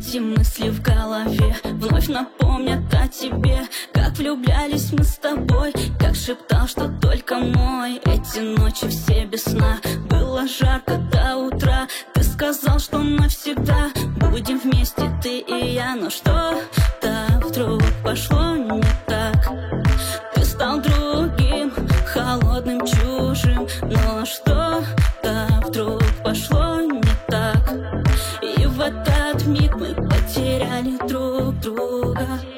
Эти мысли в голове вновь напомнят о тебе. Как влюблялись мы с тобой, как шептал, что только мой. Эти ночи все без сна, было жарко до утра. Ты сказал, что навсегда будем вместе, ты и я. Но что-то вдруг пошло не так. Ты стал другим, холодным, чужим. Но что-то вдруг пошло не так. И в этот миг мы потеряли друг друга.